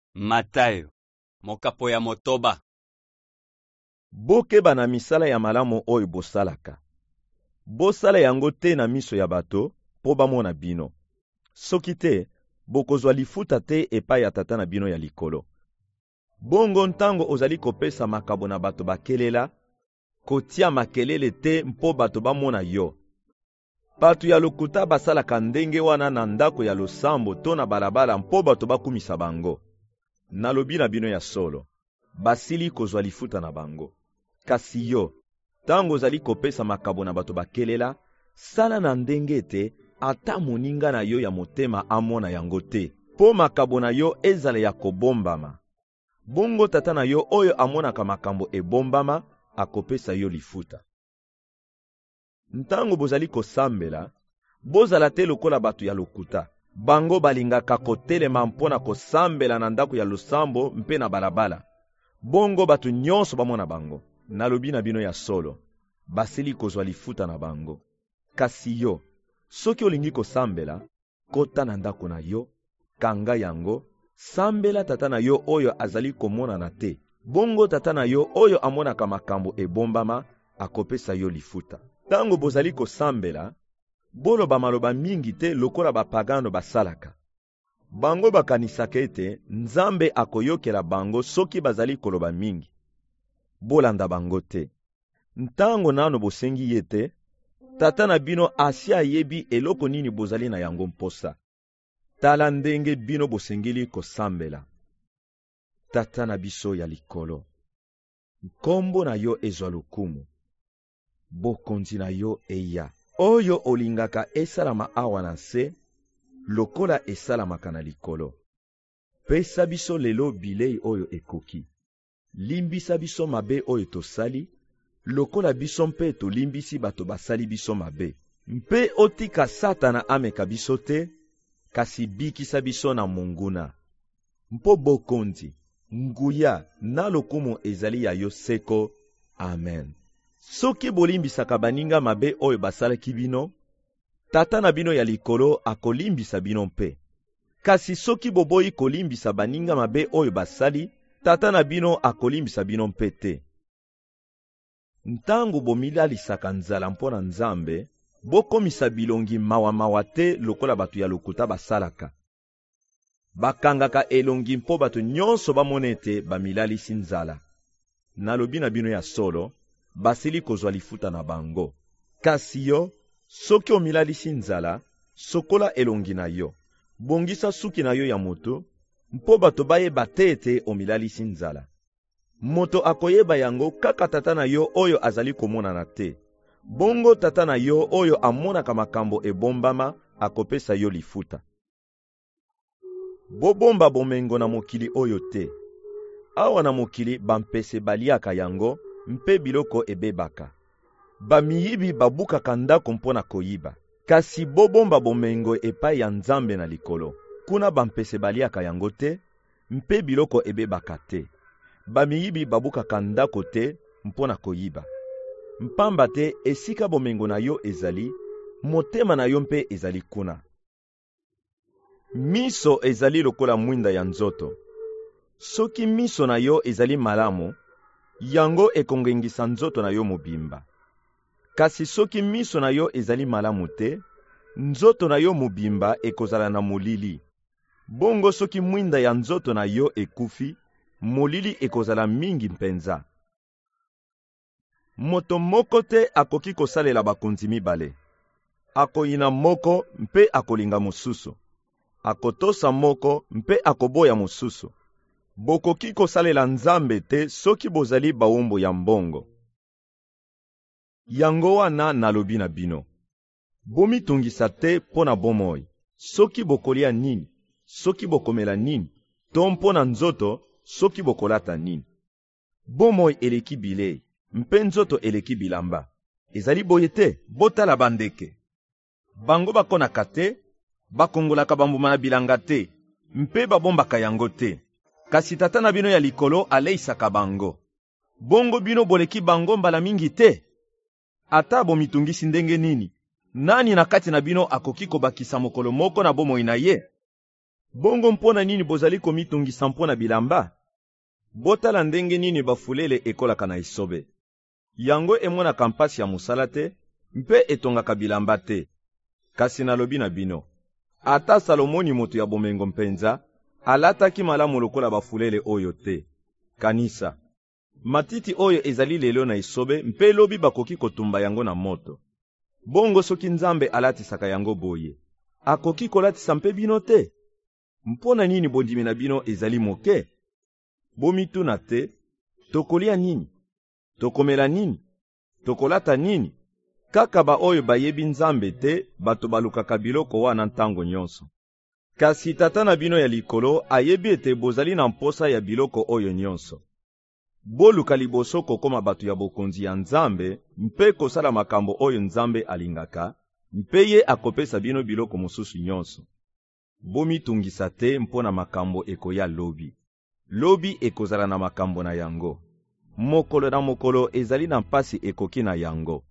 Matayo, mokapo ya motoba. Bokeba na misala ya malamu oyo bosalaka. Bosala yango te na miso ya bato, po bamona bino. Soki te, bokozwa lifuta te epai ya tata na bino ya likolo. Bongo ntango ozali kopesa makabo na bato bakelela, kotia makelele te mpo bato bamona yo. Bato ya lokuta basalaka ndenge wana na ndako ya losambo to na balabala mpo bato bakumisa bango. Nalobi na bino ya solo, basili kozwa lifuta na bango. Kasi yo, tango ozali kopesa makabo na bato bakelela, sala na ndenge te ata moninga na yo ya motema amona yango te, po makabo na yo ezala ya kobombama. Bongo tata na yo oyo amonaka makambo ebombama, akopesa yo lifuta. Ntango bozali kosambela, bozala te lokola bato ya lokuta. Bango balingaka kotelema mpona kosambela na ndako ya losambo mpe na balabala. Bongo bato nyonso bamona bango. Nalobi na bino ya solo, basili kozwa lifuta na bango. Kasi yo, soki olingi kosambela, kota na ndako na yo, kanga yango, sambela tata na yo oyo azali komonana te. Bongo tata na yo oyo amonaka makambo ebombama, akopesa yo lifuta. Tango bozali kosambela, boloba maloba mingi te lokola bapagano basalaka. Bango bakanisaka ete Nzambe akoyokela bango soki bazali koloba mingi. Bolanda bango te. Ntango nano bosengi ye te, tata na bino asi ayebi eloko nini bozali na yango mposa. Tala ndenge bino bosengeli kosambela. Tata na biso ya likolo, nkombo na yo ezwa lokumu. Bokonzi na yo eya. Oyo olingaka esalama awa na se, lokola esalamaka na likolo. Pesa biso lelo bilei oyo ekoki. Limbisa biso mabe oyo tosali, lokola biso mpe tolimbisi bato basali biso mabe. Mpe otika Satana ameka biso te, kasi bikisa biso na monguna. Mpo bokonzi, nguya na lokumu ezali ya yo seko. Amen. Soki bolimbisaka baninga mabe oyo basalaki bino, tata na bino ya likolo akolimbisa bino mpe. Kasi soki boboyi kolimbisa baninga mabe oyo basali, tata na bino akolimbisa bino mpe te. Ntango bomilalisaka nzala mpona Nzambe, bokomisa bilongi mawa te lokola bato ya lokuta basalaka. Bakangaka elongi mpo bato nyonso bamona ete bamilalisi nzala. Nalobi na bino ya solo, basili kozwa lifuta na bango. Kasi yo, soki omilalisi nzala, sokola elongi na yo. Bongisa suki na yo ya moto, mpo bato bayeba te ete omilalisi nzala. Moto akoyeba yango kaka tata na yo oyo azali komonana te. Bongo tata na yo oyo amonaka makambo ebombama, akopesa yo lifuta. Bobomba bomengo na mokili oyo te. Awa na mokili bampese baliaka yango, mpe biloko ebebaka. Bamiyibi babukaka ndako mpona koyiba. Kasi bobomba bomengo epai ya Nzambe na likolo. Kuna bampese baliaka yango te, mpe biloko ebebaka te. Bamiyibi babukaka ndako te mpona koyiba. Mpamba te esika bomengo na yo ezali, motema na yo mpe ezali kuna. Miso ezali lokola mwinda ya nzoto. Soki miso na yo ezali malamu, yango ekongengisa nzoto na yo mobimba. Kasi soki miso na yo ezali malamu te, nzoto na yo mobimba ekozala na molili. Bongo soki mwinda ya nzoto na yo ekufi, molili ekozala mingi mpenza. Moto moko te akoki kosalela bakonzi mibale. Akoyina moko mpe akolinga mosusu. Akotosa moko mpe akoboya mosusu. Bokoki kosalela Nzambe te soki bozali bawumbu ya mbongo. Yango wana nalobi na bino. Bomitungisa te mpona bomoi. Soki bokolia nini, soki bokomela nini, to mpona nzoto, soki bokolata nini. Bomoi eleki bilei, mpe nzoto eleki bilamba. Ezali boye te, botala bandeke. Bango bakonaka te, bakongolaka bambuma na bilanga te, mpe babombaka yango te. Kasi tata na bino ya likolo aleisaka bango. Bongo bino boleki bango mbala mingi te. Ata bomitungisi ndenge nini, nani na kati na bino akoki kobakisa mokolo moko na bomoi na ye? Bongo mpona nini bozali komitungisa mpona bilamba? Botala ndenge nini bafulele ekolaka na esobe. Yango emonaka mpasi ya mosala te, mpe etongaka bilamba te. Kasi nalobi na bino, ata Salomoni moto ya bomengo mpenza, alataki malamu lokola bafulele oyo te. Kanisa, matiti oyo ezali lelo na esobe, mpe lobi bakoki kotumba yango na moto. Bongo soki Nzambe alatisaka yango boye, akoki kolatisa mpe bino te? Mpona nini bondimi na bino ezali moke? Bomituna te, tokolia nini? Tokomela nini? Tokolata nini? Kaka ba oyo bayebi Nzambe te, bato balukaka biloko wana ntango nyonso. Kasi Tata na bino ya likolo ayebi ete bozali na mposa ya biloko oyo nyonso. Boluka liboso kokoma bato ya bokonzi ya Nzambe, mpe kosala makambo oyo Nzambe alingaka, mpe ye akopesa bino biloko mosusu nyonso. Bomitungisa te mpona makambo ekoya lobi. Lobi ekozala na makambo na yango. Mokolo na mokolo ezali na mpasi ekoki na yango.